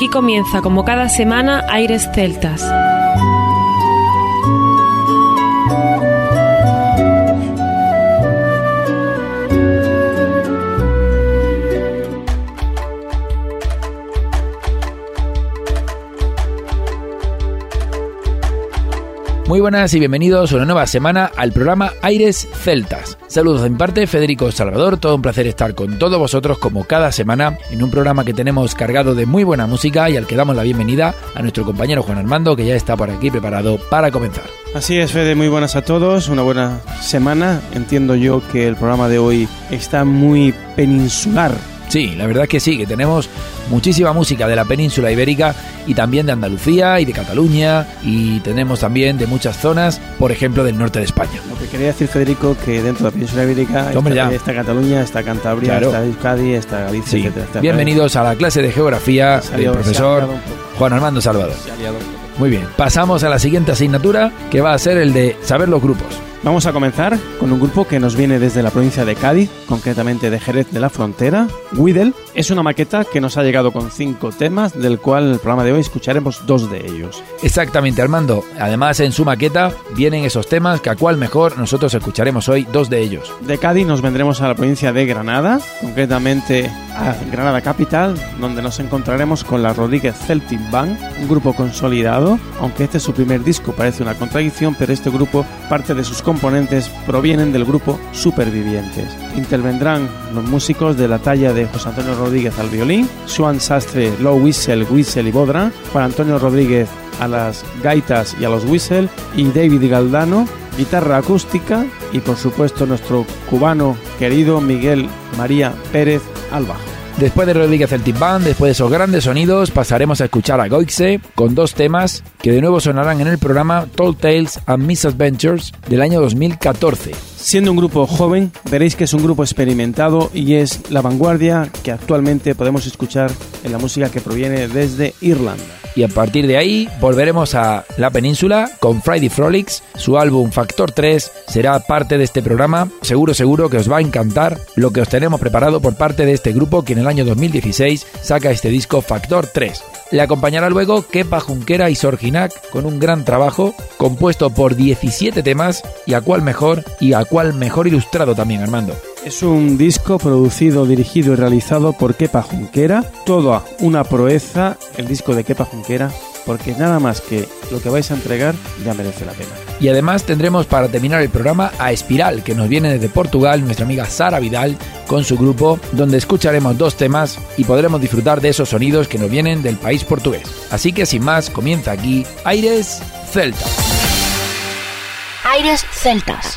comienza, como cada semana, Aires Celtas. Muy buenas y bienvenidos una nueva semana al programa Aires Celtas. Saludos de mi parte, Federico Salvador, todo un placer estar con todos vosotros como cada semana en un programa que tenemos cargado de muy buena música y al que damos la bienvenida a nuestro compañero Juan Armando, que ya está por aquí preparado para comenzar. Así es, Fede, muy buenas a todos, una buena semana. Entiendo yo que el programa de hoy está muy peninsular. Sí, la verdad es que sí, que tenemos muchísima música de la península ibérica y también de Andalucía y de Cataluña, y tenemos también de muchas zonas, por ejemplo del norte de España. Lo que quería decir, Federico, que dentro de la península ibérica está Cataluña, está Cantabria, claro, está Euskadi, está Galicia, sí. etcétera. Bienvenidos a la clase de geografía del profesor Juan Armando Salvador. Muy bien, pasamos a la siguiente asignatura, que va a ser el de saber los grupos. Vamos a comenzar con un grupo que nos viene desde la provincia de Cádiz, concretamente de Jerez de la Frontera. Widel es una maqueta que nos ha llegado con 5 temas, del cual en el programa de hoy escucharemos 2 de ellos. Exactamente, Armando. Además, en su maqueta vienen esos temas que a cual mejor nosotros escucharemos hoy 2 de ellos. De Cádiz nos vendremos a la provincia de Granada, concretamente a Granada Capital, donde nos encontraremos con la Rodríguez Celtic Band, un grupo consolidado, aunque este es su primer disco, parece una contradicción, pero este grupo, parte de sus componentes provienen del grupo Supervivientes. Intervendrán los músicos de la talla de José Antonio Rodríguez al violín, Joan Sastre, low whistle, y bodra, Juan Antonio Rodríguez a las gaitas y a los whistle, y David Galdano, guitarra acústica, y por supuesto nuestro cubano querido Miguel María Pérez al bajo. Después de Rodríguez Celtic Band, después de esos grandes sonidos, pasaremos a escuchar a Goixe con 2 temas que de nuevo sonarán en el programa Tall Tales and Misadventures del año 2014. Siendo un grupo joven, veréis que es un grupo experimentado y es la vanguardia que actualmente podemos escuchar en la música que proviene desde Irlanda. Y a partir de ahí volveremos a la península con Friday Frolics. Su álbum Factor 3 será parte de este programa. Seguro que os va a encantar lo que os tenemos preparado por parte de este grupo, que en el año 2016 saca este disco Factor 3. Le acompañará luego Kepa Junquera y Sorginac con un gran trabajo compuesto por 17 temas y a cual mejor ilustrado también, Armando. Es un disco producido, dirigido y realizado por Kepa Junquera, toda una proeza el disco de Kepa Junquera, porque nada más que lo que vais a entregar ya merece la pena. Y además tendremos para terminar el programa a Espiral, que nos viene desde Portugal, nuestra amiga Sara Vidal con su grupo, donde escucharemos 2 temas y podremos disfrutar de esos sonidos que nos vienen del país portugués. Así que sin más, comienza aquí Aires Celtas. Aires Celtas.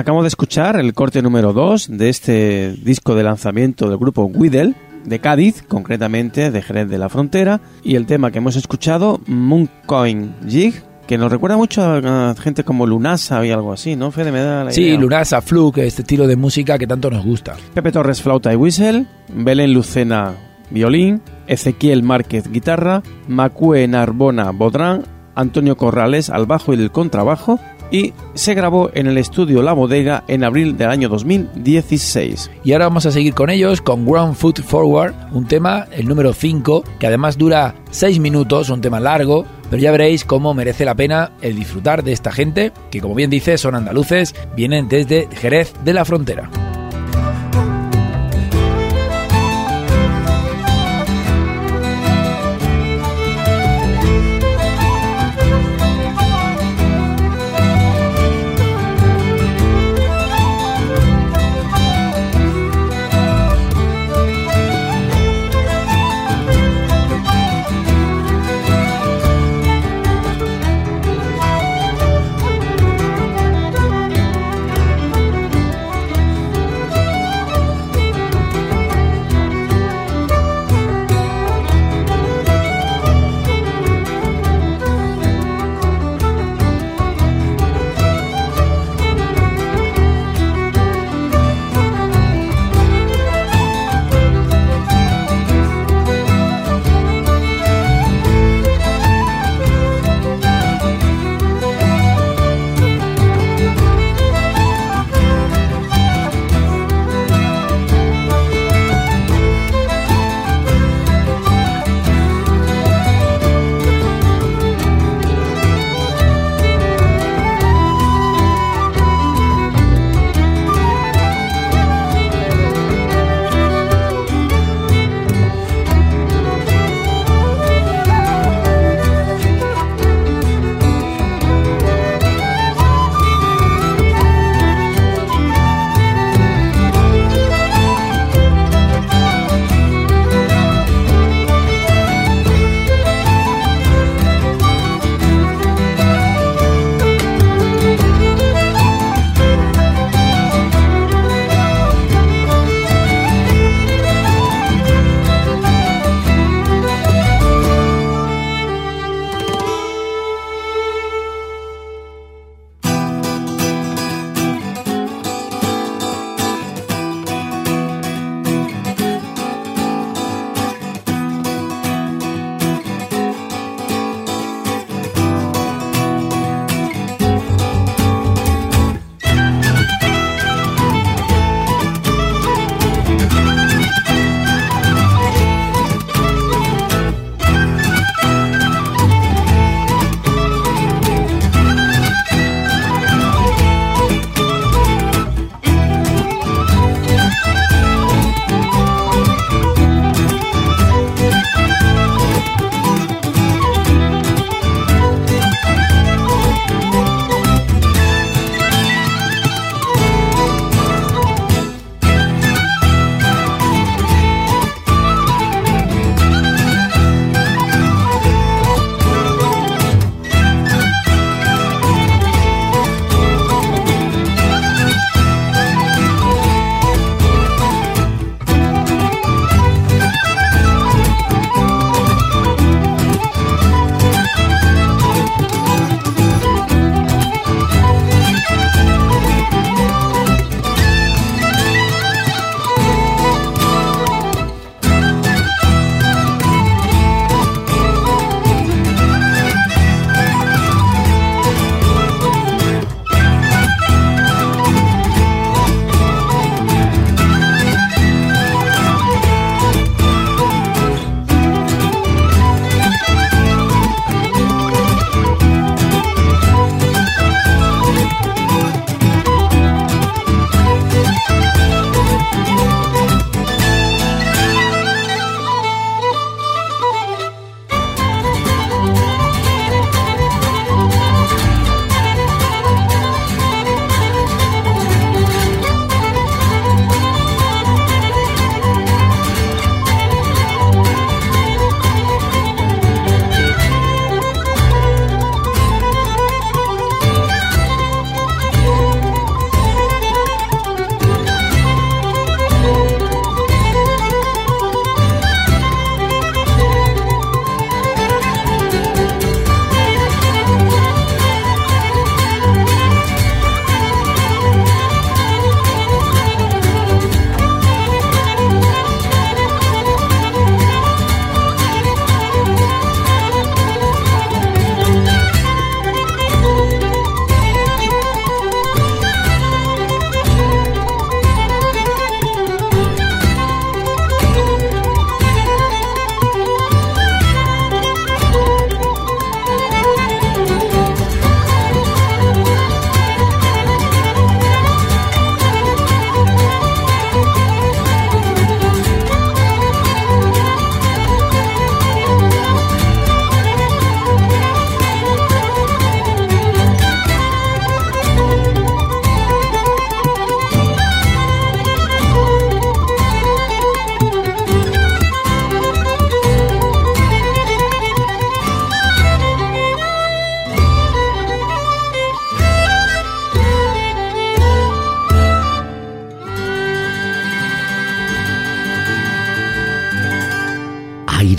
Acabamos de escuchar el corte número 2 de este disco de lanzamiento del grupo Weddell, de Cádiz, concretamente de Jerez de la Frontera, y el tema que hemos escuchado, Mooncoin Jig, que nos recuerda mucho a gente como Lunasa y algo así, ¿no, Fede? Me da la idea. Sí, Lunasa, Fluke, este estilo de música que tanto nos gusta. Pepe Torres, flauta y whistle, Belén Lucena, violín, Ezequiel Márquez, guitarra, Macue Narbona, bodrán, Antonio Corrales al bajo y el contrabajo, y se grabó en el estudio La Bodega en abril del año 2016. Y ahora vamos a seguir con ellos, con One Foot Forward, un tema, el número 5, que además dura 6 minutos, un tema largo, pero ya veréis cómo merece la pena el disfrutar de esta gente, que como bien dice son andaluces, vienen desde Jerez de la Frontera.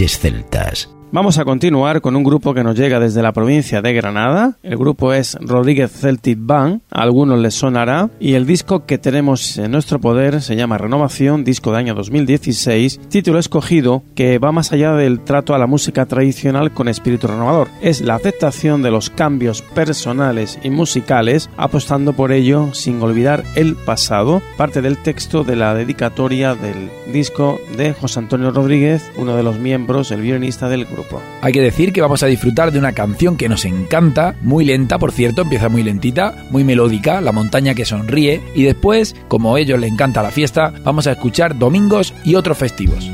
Aires Celtas. Vamos a continuar con un grupo que nos llega desde la provincia de Granada. El grupo es Rodríguez Celtic Band, a algunos les sonará, y el disco que tenemos en nuestro poder se llama Renovación, disco de año 2016, título escogido que va más allá del trato a la música tradicional con espíritu renovador. Es la aceptación de los cambios personales y musicales, apostando por ello sin olvidar el pasado, parte del texto de la dedicatoria del disco de José Antonio Rodríguez, uno de los miembros, el violinista del grupo. Hay que decir que vamos a disfrutar de una canción que nos encanta, muy lenta, por cierto, empieza muy lentita, muy melódica, La montaña que sonríe, y después, como a ellos les encanta la fiesta, vamos a escuchar Domingos y otros festivos.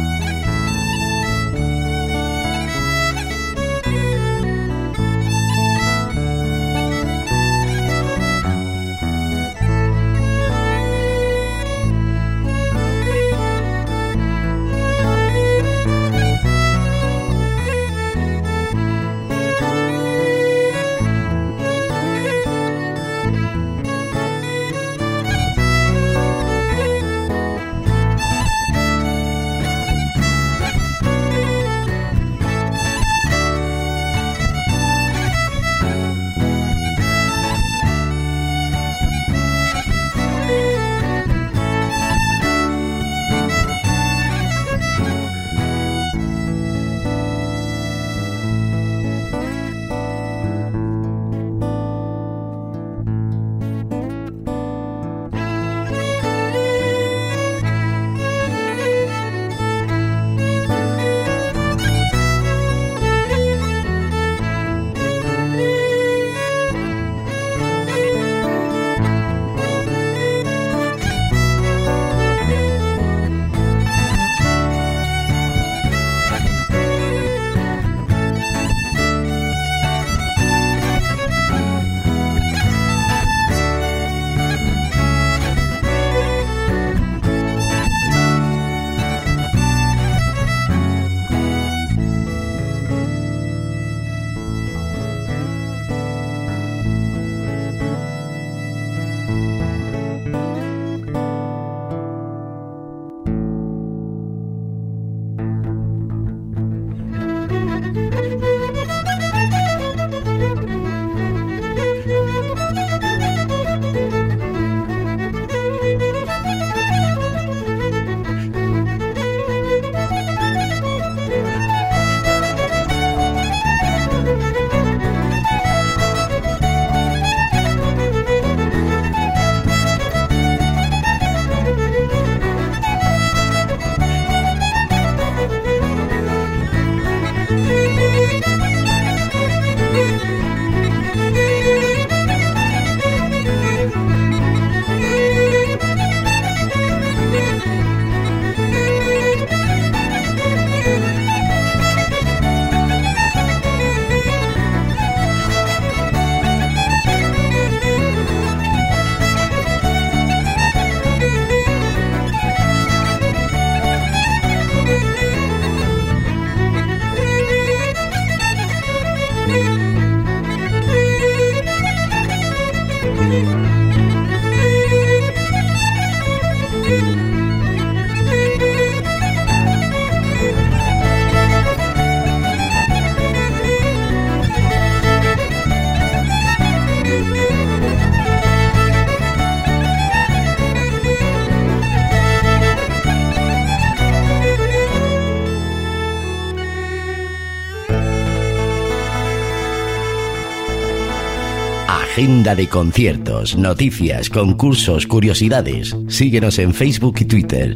Agenda de conciertos, noticias, concursos, curiosidades. Síguenos en Facebook y Twitter,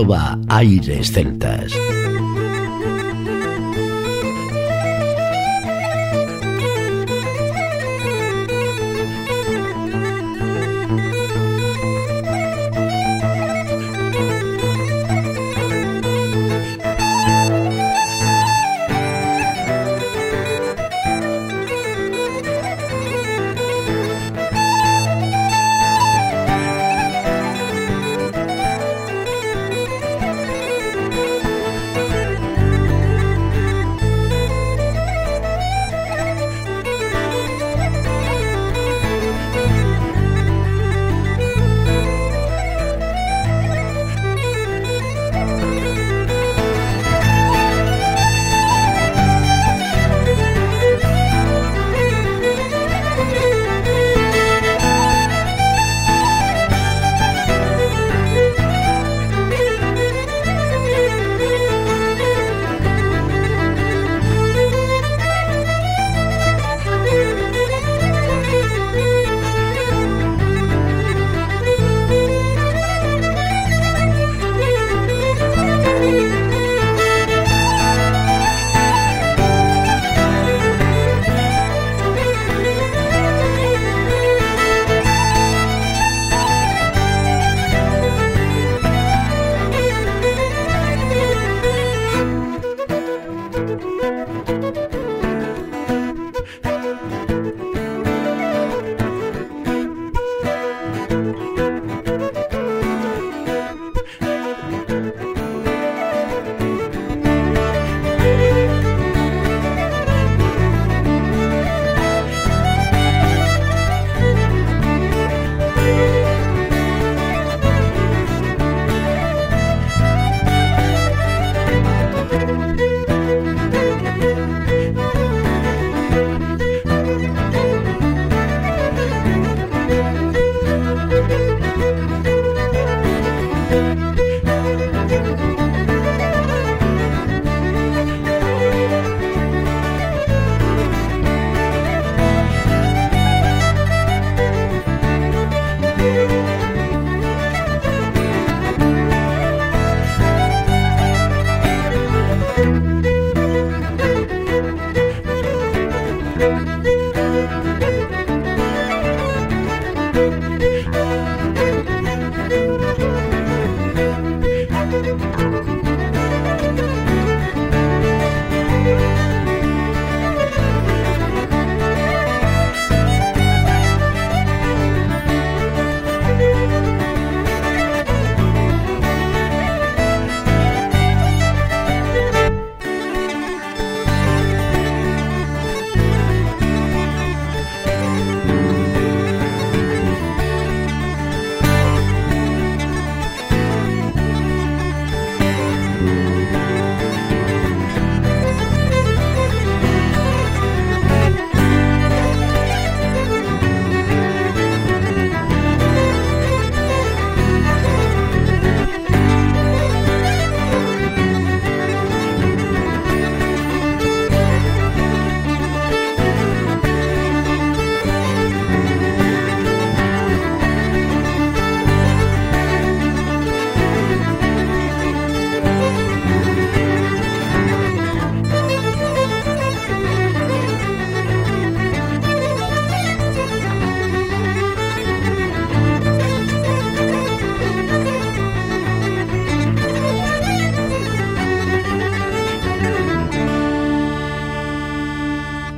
@airesceltas.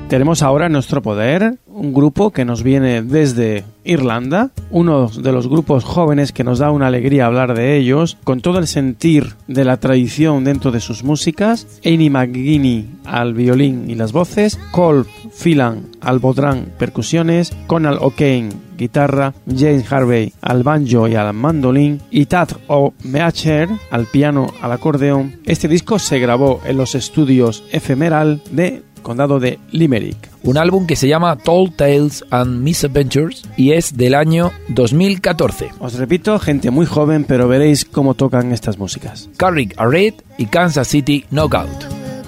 Tenemos ahora en nuestro poder un grupo que nos viene desde Irlanda, uno de los grupos jóvenes que nos da una alegría hablar de ellos, con todo el sentir de la tradición dentro de sus músicas. Amy McGuinney al violín y las voces, Cole Phelan al bodhrán, percusiones, Conal O'Kane guitarra, James Harvey al banjo y al mandolín y Tad O'Meacher al piano, al acordeón. Este disco se grabó en los estudios Ephemeral de condado de Limerick. Un álbum que se llama Tall Tales and Misadventures y es del año 2014. Os repito, gente muy joven, pero veréis cómo tocan estas músicas. Carrick Arrête y Kansas City Knockout.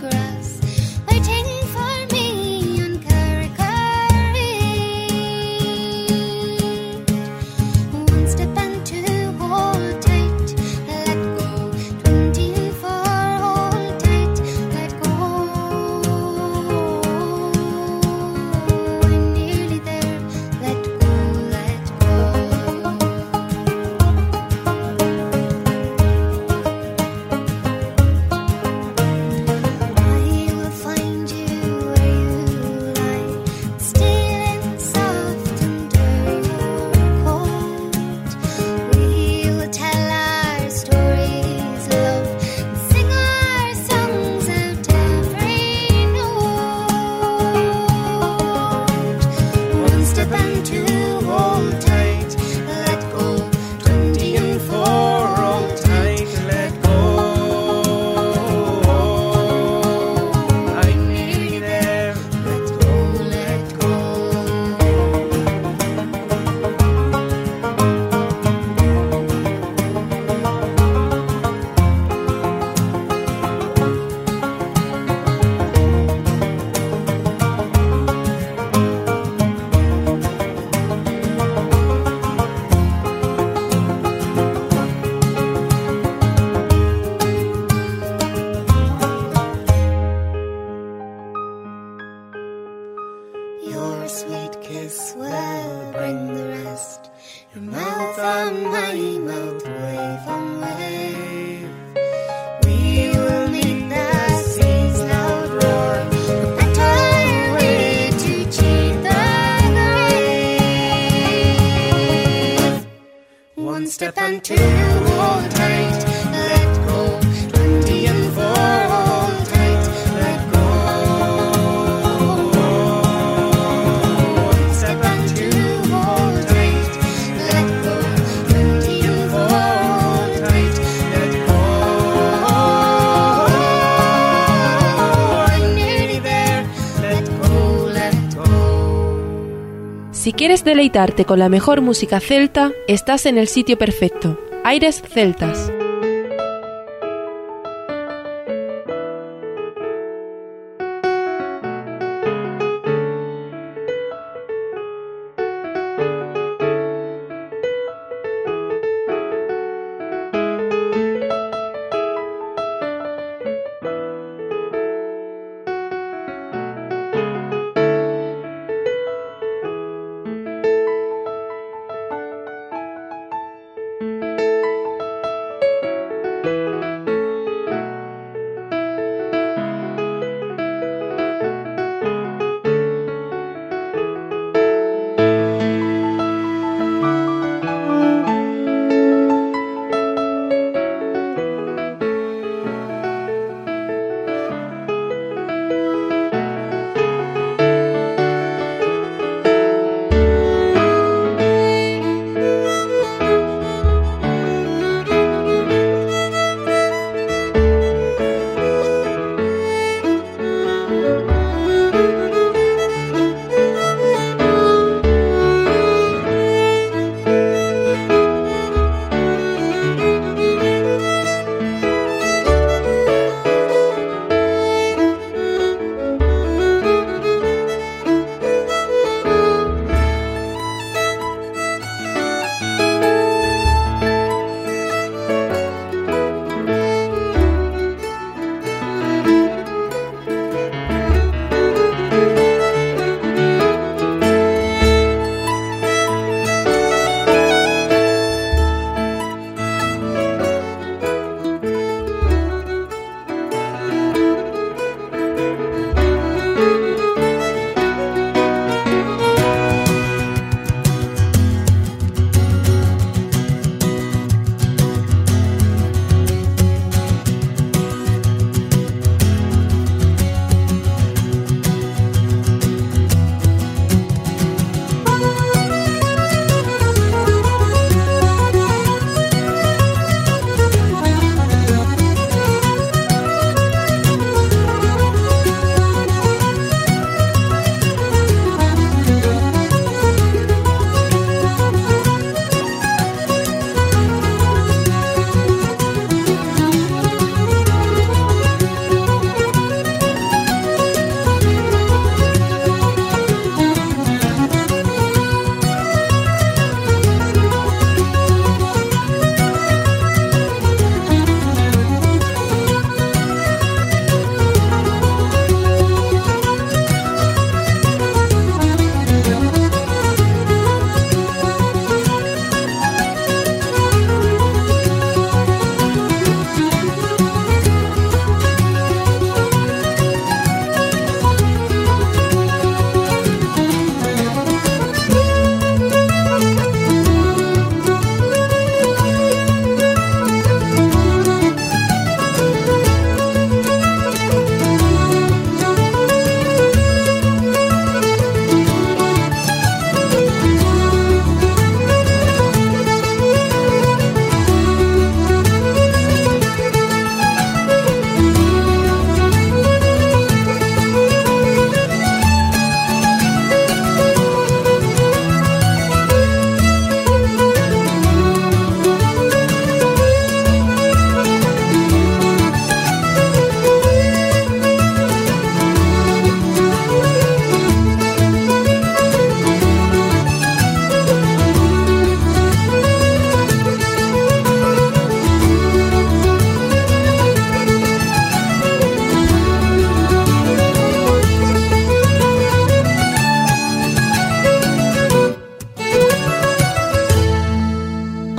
Step and two, hold tight, let go. 20 and 4, hold tight, let go. One step and two, hold tight, let go. 20 and 4, hold tight, let go. I'm nearly there, let go, let go. Si quieres deleitarte con la mejor música celta, estás en el sitio perfecto. Aires Celtas.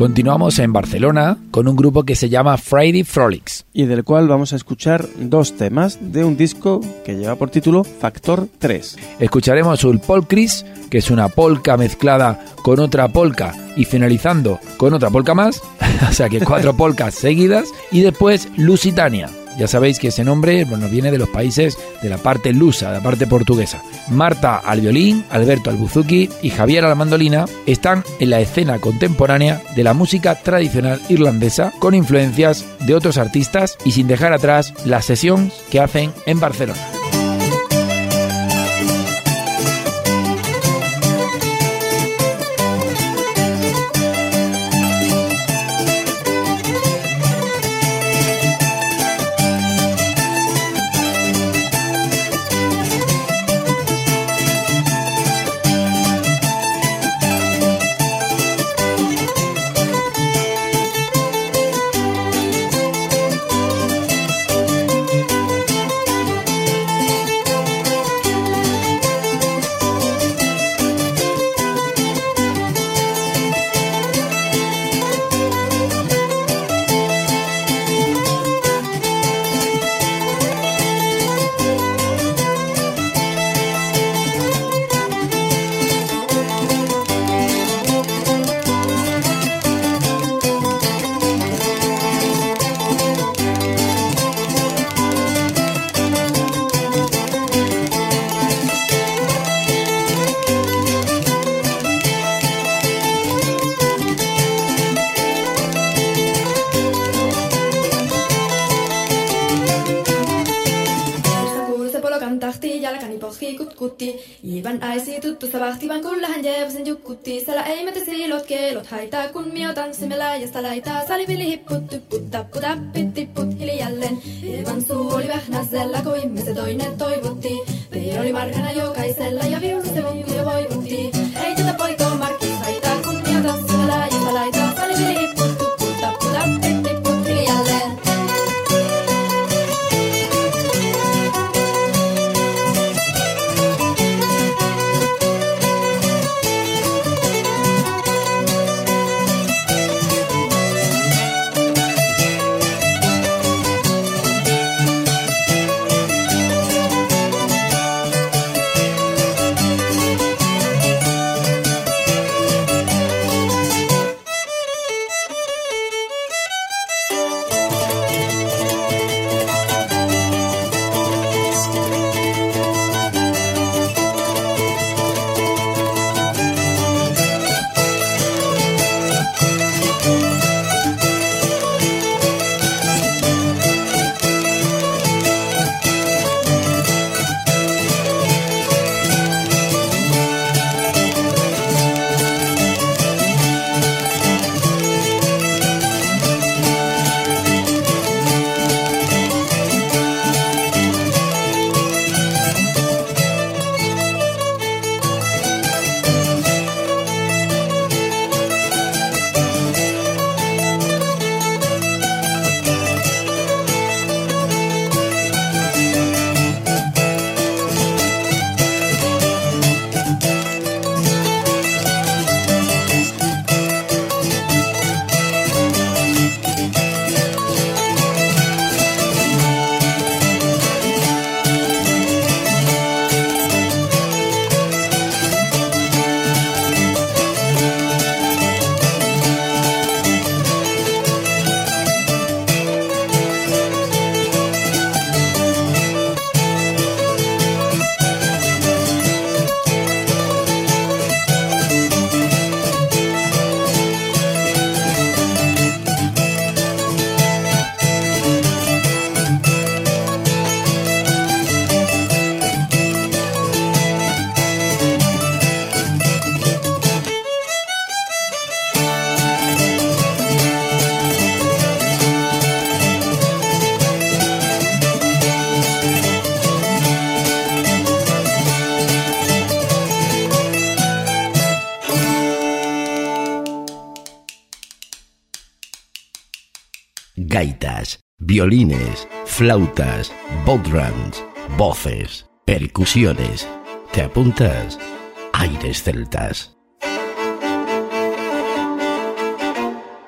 Continuamos en Barcelona con un grupo que se llama Friday Frolics. Y del cual vamos a escuchar 2 temas de un disco que lleva por título Factor 3. Escucharemos un Polkris, que es una polka mezclada con otra polka y finalizando con otra polka más, o sea que 4 polkas seguidas, y después Lusitania. Ya sabéis que ese nombre viene de los países de la parte lusa, de la parte portuguesa. Marta al violín, Alberto al buzuki y Javier a la mandolina están en la escena contemporánea de la música tradicional irlandesa con influencias de otros artistas y sin dejar atrás las sesiones que hacen en Barcelona. Iban aisi tuttu savahti van kullahan jeevasen jukkutti sala ei mete siilot keelot haitaa kun mio tanssimela ja salaitaa salivili hipput typput tappu tappit tipput hiljalleen Eevan suu oli vähnäsellä kun ihmiset toinen toivotti Vei oli markana jokaisella ja viulu se viulu jo voivutti Ei tätä poikoo markkis haitaa kun mio tanssimela ja salaitaa salivili hipput typput tappu tappit tipput hiljalleen Gaitas, violines, flautas, bodhrans, voces, percusiones. ¿Te apuntas? Aires celtas.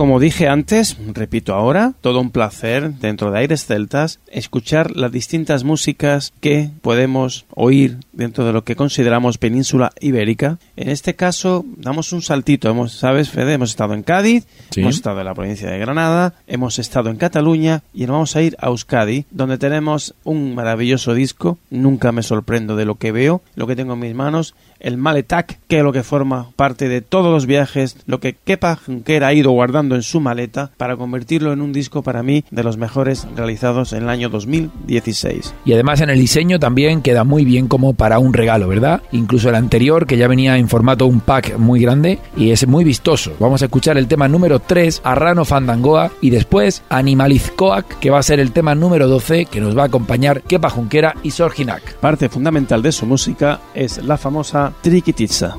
Como dije antes, repito ahora, todo un placer dentro de Aires Celtas escuchar las distintas músicas que podemos oír dentro de lo que consideramos península ibérica. En este caso, damos un saltito. ¿Sabes, Fede? Hemos estado en Cádiz, Sí. hemos estado en la provincia de Granada, hemos estado en Cataluña y nos vamos a ir a Euskadi, donde tenemos un maravilloso disco. Nunca me sorprendo de lo que veo, lo que tengo en mis manos, el Maletak, que es lo que forma parte de todos los viajes, lo que Kepa Junquera ha ido guardando en su maleta para convertirlo en un disco para mí de los mejores realizados en el año 2016. Y además en el diseño también queda muy bien como para un regalo, ¿verdad? Incluso el anterior, que ya venía en formato un pack muy grande y es muy vistoso. Vamos a escuchar el tema número 3, Arrano Fandangoa, y después Animalizcoac, que va a ser el tema número 12, que nos va a acompañar Kepa Junquera y Sorginak. Parte fundamental de su música es la famosa Trikitiza.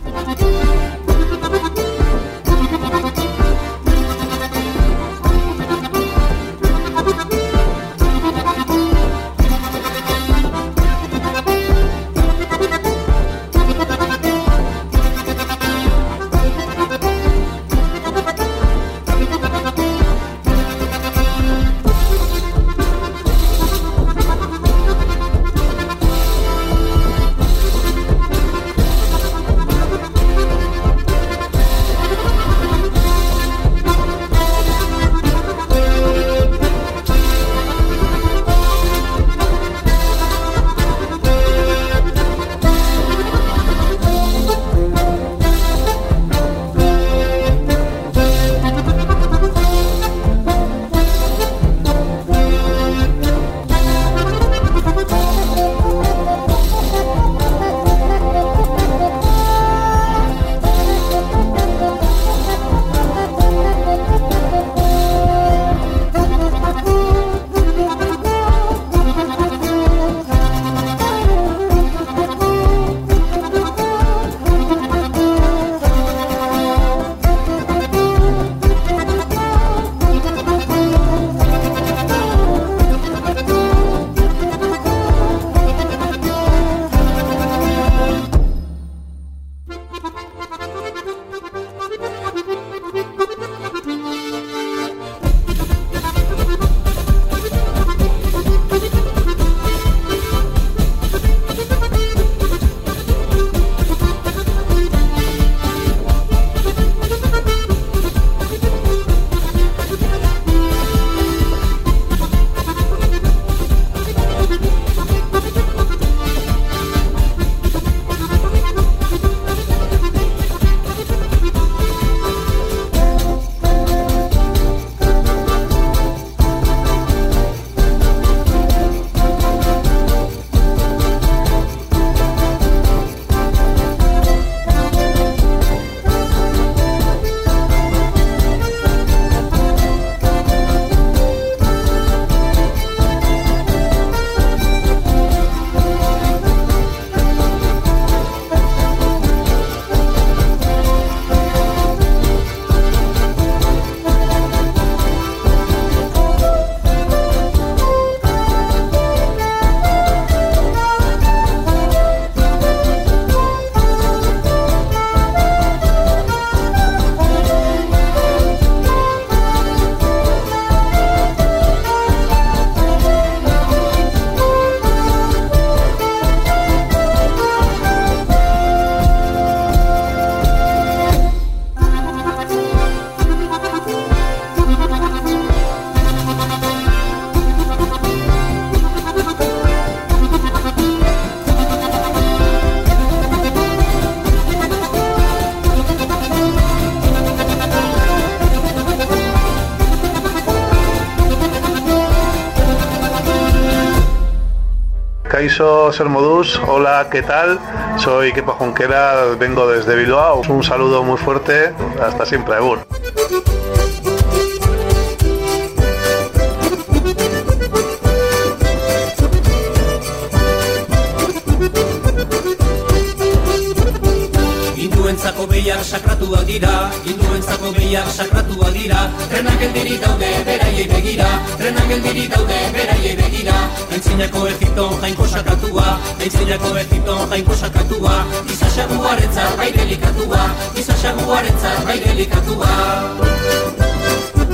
Kaixo, Ser Modus, hola, ¿qué tal? Soy Kepa Junquera, vengo desde Bilbao. Un saludo muy fuerte, hasta siempre, agur. Hinduentzako behiak sakratuak dira, hinduentzako behiak sakratuak dira. Trenak geldiri daude beraiei begira, trenak geldiri daude beraiei begira. Aintzinako Egipton jainko sakratua, aintzinako Egipton jainko sakratua. Izasaguarentzat baire likatua, izasaguarentzat baire likatua.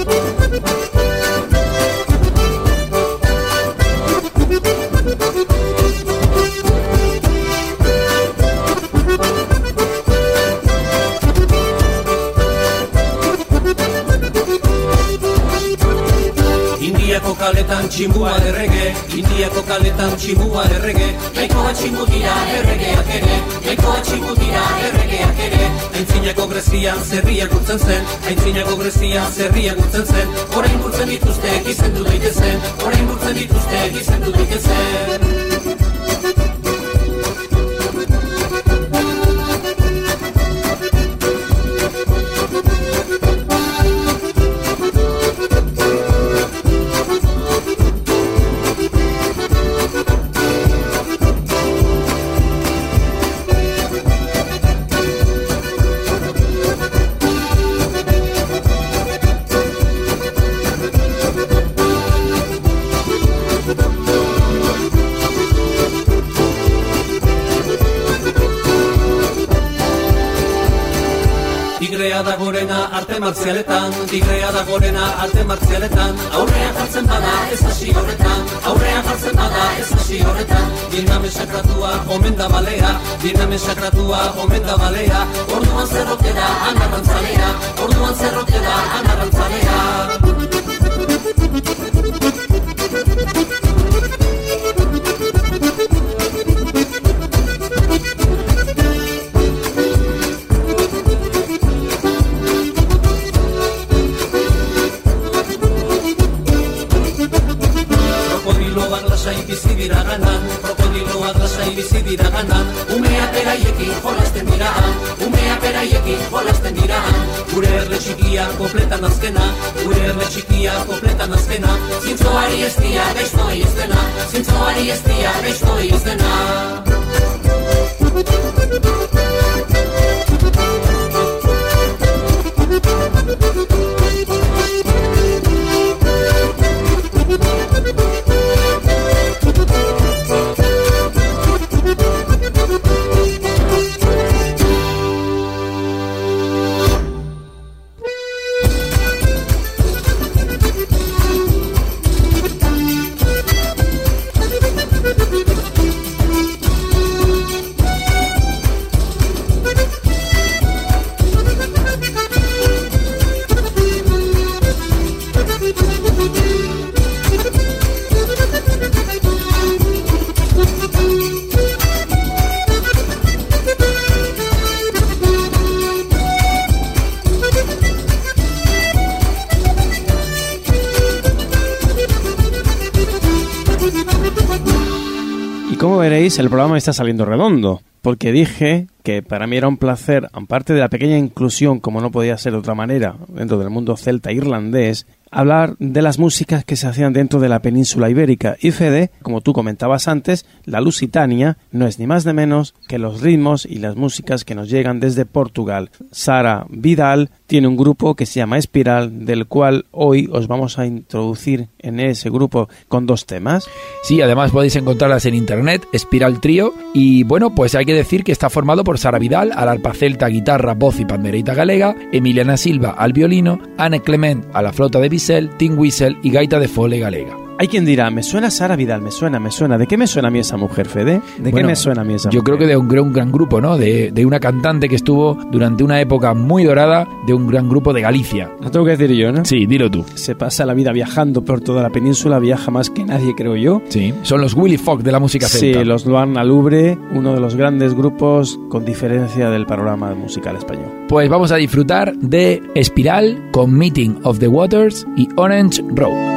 kaletan tximua errege, Indiako kaletan tximua errege, nahiko atximu dira erregeak ere, nahiko atximu dira erregeak ere. Aintzinako Grezian zerriak urtzen zen, aintzinako Grezian zerriak urtzen zen, orain gurtzen dituzte gizendu daitezen, orain gurtzen dituzte gizendu daitezen. Tigrea da gorena arte martzialetan, tigrea da gorena arte martzialetan, aurrean jartzen bada ez hasi horretan, aurrean jartzen bada ez hasi horretan. Vietnam sakratua omen da balea, Vietnam sakratua omen da balea, orduan zerrote da anarrantzalea, orduan zerrote da anarrantzalea. Krokodiloak lasai bizi dira ganan, umeak beraiekin jolasten dira han, umeak beraiekin jolasten dira han. Gure erle txikia kompletan azkena, gure erle txikia kompletan azkena, zintzoari ez dia gaiztoi ez dena, zintzoari ez dia gaiztoi ez dena. Como veréis, el programa está saliendo redondo, porque dije que para mí era un placer, aparte de la pequeña inclusión, como no podía ser de otra manera, dentro del mundo celta irlandés, hablar de las músicas que se hacían dentro de la península ibérica. Y Fede, como tú comentabas antes, la Lusitania no es ni más ni menos que los ritmos y las músicas que nos llegan desde Portugal. Sara Vidal tiene un grupo que se llama Espiral, del cual hoy os vamos a introducir en ese grupo con 2 temas. Sí, además podéis encontrarlas en internet, Espiral Trío, y bueno, pues hay que decir que está formado por Sara Vidal al arpa celta, guitarra, voz y pandereita galega, Emiliana Silva al violino, Anne Clement a la flauta de bisel, tin whistle y gaita de fole galega. Hay quien dirá, me suena Sara Vidal, me suena. ¿De qué me suena a mí esa mujer, Fede? ¿De qué me suena a mí esa mujer? Yo creo que de un gran grupo, ¿no? De una cantante que estuvo durante una época muy dorada de un gran grupo de Galicia. Lo tengo que decir yo, ¿no? Sí, dilo tú. Se pasa la vida viajando por toda la península, viaja más que nadie, creo yo. Sí, son los Willy Fogg de la música celta. Sí, los Luan Alubre, uno de los grandes grupos con diferencia del panorama musical español. Pues vamos a disfrutar de Espiral con Meeting of the Waters y Orange Road.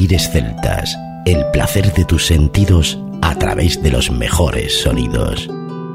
Aires Celtas, el placer de tus sentidos a través de los mejores sonidos.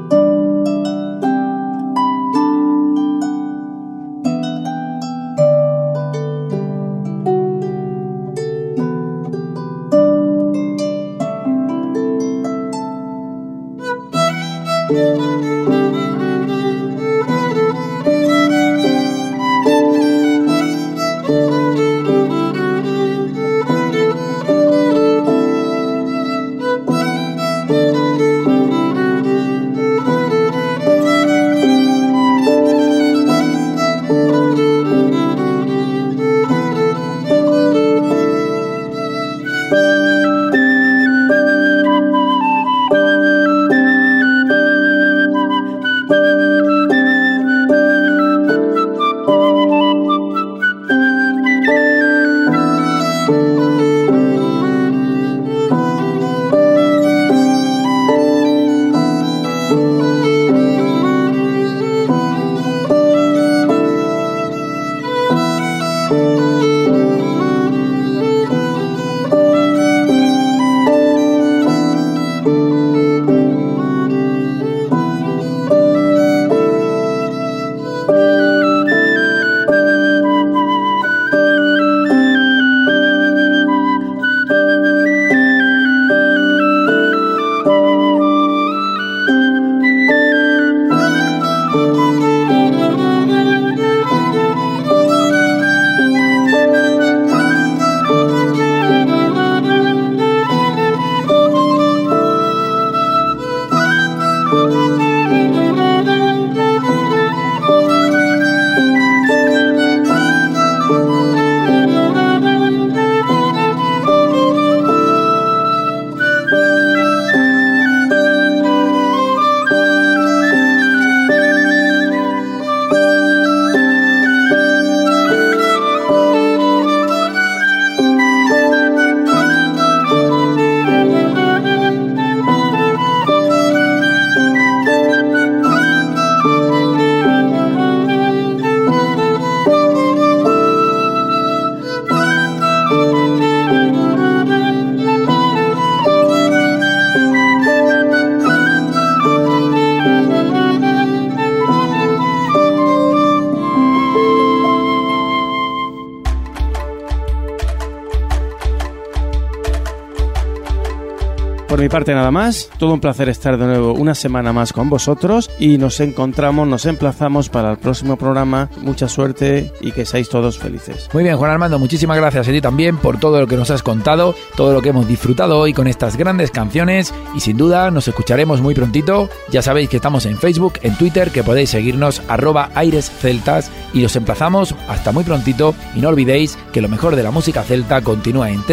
Por mi parte nada más, todo un placer estar de nuevo una semana más con vosotros y nos emplazamos para el próximo programa. Mucha suerte y que seáis todos felices. Muy bien, Juan Armando, muchísimas gracias a ti también por todo lo que nos has contado, todo lo que hemos disfrutado hoy con estas grandes canciones y sin duda nos escucharemos muy prontito. Ya sabéis que estamos en Facebook, en Twitter, que podéis seguirnos @airesceltas y os emplazamos hasta muy prontito y no olvidéis que lo mejor de la música celta continúa en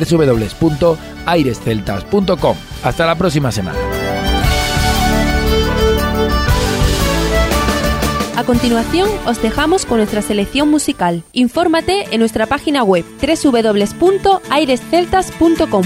www.airesceltas.com. Hasta la próxima semana. A continuación, os dejamos con nuestra selección musical. Infórmate en nuestra página web www.airesceltas.com.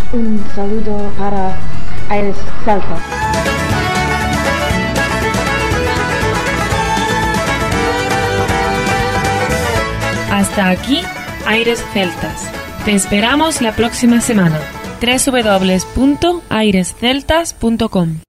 Un saludo para Aires Celtas. Hasta aquí, Aires Celtas. Te esperamos la próxima semana. www.airesceltas.com